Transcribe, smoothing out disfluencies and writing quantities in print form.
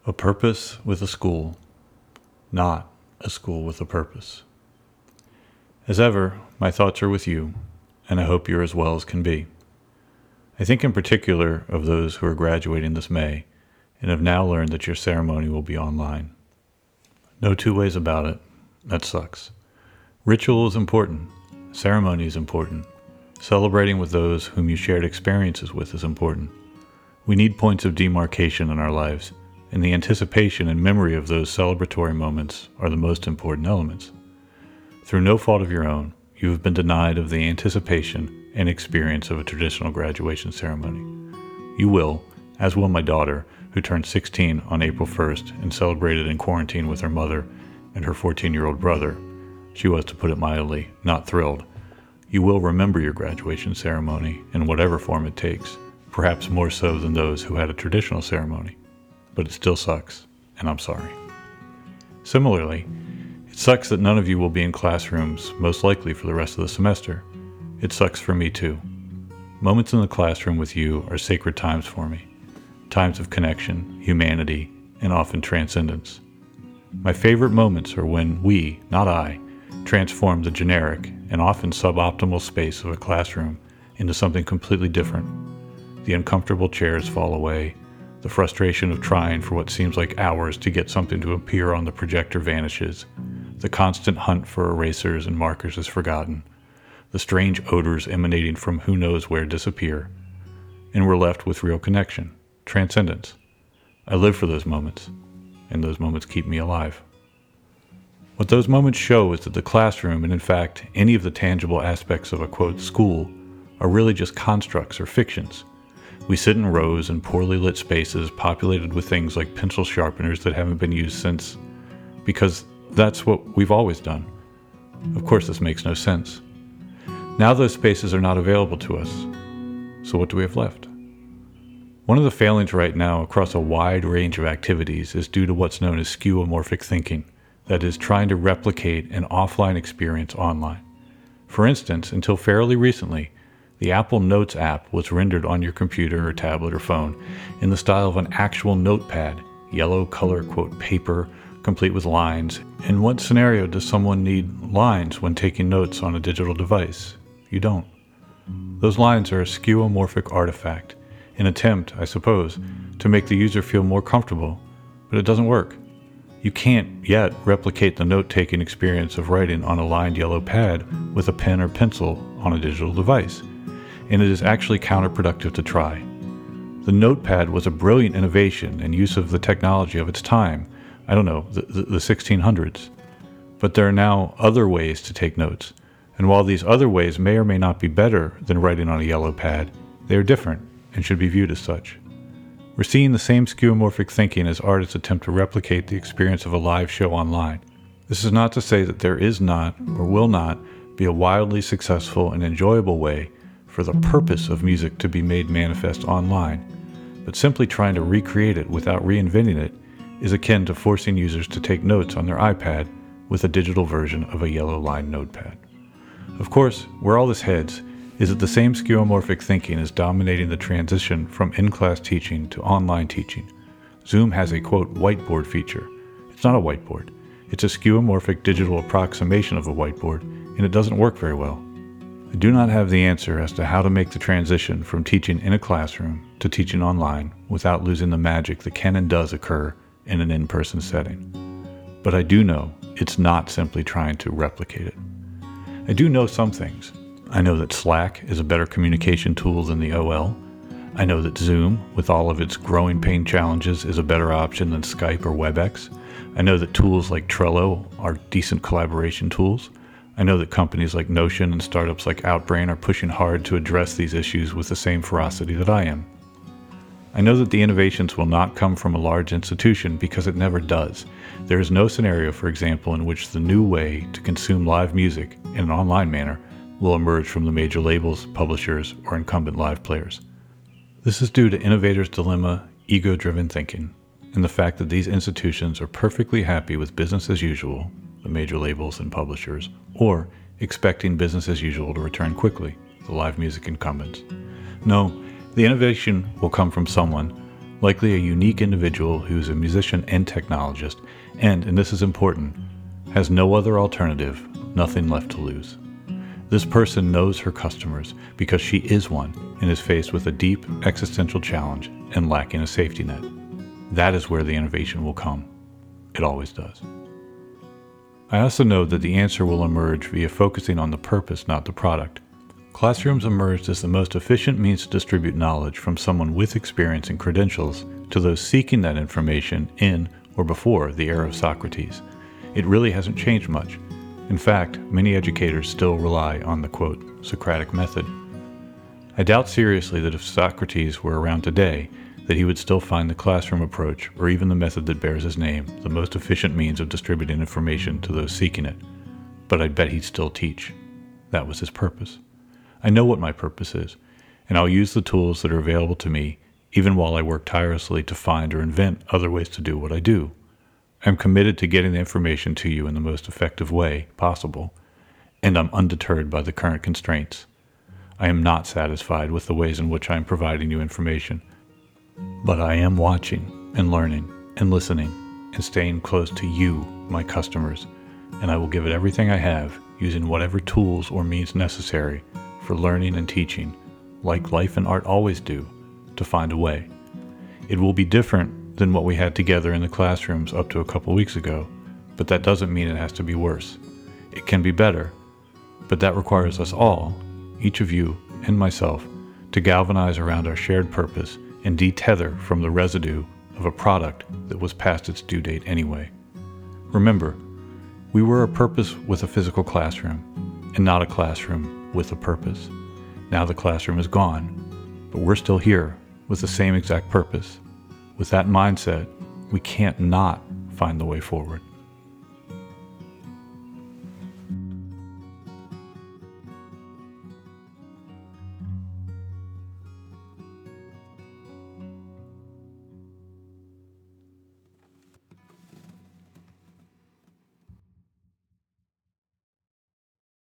A purpose with a school, not a school with a purpose. As ever, my thoughts are with you, and I hope you're as well as can be. I think in particular of those who are graduating this May and have now learned that your ceremony will be online. No two ways about it. That sucks. Ritual is important. Ceremony is important. Celebrating with those whom you shared experiences with is important. We need points of demarcation in our lives, and the anticipation and memory of those celebratory moments are the most important elements. Through no fault of your own, you have been denied of the anticipation and experience of a traditional graduation ceremony. You will, as will my daughter, who turned 16 on April 1st and celebrated in quarantine with her mother and her 14-year-old brother. She was, to put it mildly, not thrilled. You will remember your graduation ceremony in whatever form it takes, perhaps more so than those who had a traditional ceremony. But it still sucks, and I'm sorry. Similarly, it sucks that none of you will be in classrooms, most likely for the rest of the semester. It sucks for me too. Moments in the classroom with you are sacred times for me. Times of connection, humanity, and often transcendence. My favorite moments are when we, not I, transform the generic and often suboptimal space of a classroom into something completely different. The uncomfortable chairs fall away. The frustration of trying for what seems like hours to get something to appear on the projector vanishes. The constant hunt for erasers and markers is forgotten. The strange odors emanating from who knows where disappear. And we're left with real connection, transcendence. I live for those moments, and those moments keep me alive. What those moments show is that the classroom, and in fact, any of the tangible aspects of a quote school, are really just constructs or fictions. We sit in rows in poorly lit spaces populated with things like pencil sharpeners that haven't been used since, because that's what we've always done. Of course, this makes no sense. Now those spaces are not available to us. So what do we have left? One of the failings right now across a wide range of activities is due to what's known as skeuomorphic thinking, that is, trying to replicate an offline experience online. For instance, until fairly recently, the Apple Notes app was rendered on your computer or tablet or phone in the style of an actual notepad, yellow color, quote, paper, complete with lines. In what scenario does someone need lines when taking notes on a digital device? You don't. Those lines are a skeuomorphic artifact, an attempt, I suppose, to make the user feel more comfortable, but it doesn't work. You can't yet replicate the note-taking experience of writing on a lined yellow pad with a pen or pencil on a digital device, and it is actually counterproductive to try. The notepad was a brilliant innovation and use of the technology of its time, the 1600s. But there are now other ways to take notes, and while these other ways may or may not be better than writing on a yellow pad, they are different and should be viewed as such. We're seeing the same skeuomorphic thinking as artists attempt to replicate the experience of a live show online. This is not to say that there is not, or will not, be a wildly successful and enjoyable way for the purpose of music to be made manifest online, but simply trying to recreate it without reinventing it is akin to forcing users to take notes on their iPad with a digital version of a yellow-lined notepad. Of course, where all this heads is that the same skeuomorphic thinking is dominating the transition from in-class teaching to online teaching. Zoom has a, quote, whiteboard feature. It's not a whiteboard. It's a skeuomorphic digital approximation of a whiteboard, and it doesn't work very well. I do not have the answer as to how to make the transition from teaching in a classroom to teaching online without losing the magic that can and does occur in an in-person setting. But I do know it's not simply trying to replicate it. I do know some things. I know that Slack is a better communication tool than the OL. I know that Zoom, with all of its growing pain challenges, is a better option than Skype or WebEx. I know that tools like Trello are decent collaboration tools. I know that companies like Notion and startups like Outbrain are pushing hard to address these issues with the same ferocity that I am. I know that the innovations will not come from a large institution because it never does. There is no scenario, for example, in which the new way to consume live music in an online manner will emerge from the major labels, publishers, or incumbent live players. This is due to innovators' dilemma, ego-driven thinking, and the fact that these institutions are perfectly happy with business as usual, the major labels and publishers, or expecting business as usual to return quickly, the live music incumbents. No, the innovation will come from someone, likely a unique individual who's a musician and technologist, and this is important, has no other alternative, nothing left to lose. This person knows her customers because she is one and is faced with a deep existential challenge and lacking a safety net. That is where the innovation will come. It always does. I also know that the answer will emerge via focusing on the purpose, not the product. Classrooms emerged as the most efficient means to distribute knowledge from someone with experience and credentials to those seeking that information in or before the era of Socrates. It really hasn't changed much. In fact, many educators still rely on the, quote, Socratic method. I doubt seriously that if Socrates were around today, that he would still find the classroom approach, or even the method that bears his name, the most efficient means of distributing information to those seeking it. But I bet he'd still teach. That was his purpose. I know what my purpose is, and I'll use the tools that are available to me, even while I work tirelessly to find or invent other ways to do what I do. I'm committed to getting the information to you in the most effective way possible, and I'm undeterred by the current constraints. I am not satisfied with the ways in which I am providing you information, but I am watching and learning and listening and staying close to you, my customers, and I will give it everything I have, using whatever tools or means necessary for learning and teaching, like life and art always do, to find a way. It will be different than what we had together in the classrooms up to a couple weeks ago, but that doesn't mean it has to be worse. It can be better, but that requires us all, each of you and myself, to galvanize around our shared purpose and detether from the residue of a product that was past its due date anyway. Remember, we were a purpose with a physical classroom, and not a classroom with a purpose. Now the classroom is gone, but we're still here with the same exact purpose. With that mindset, we can't not find the way forward.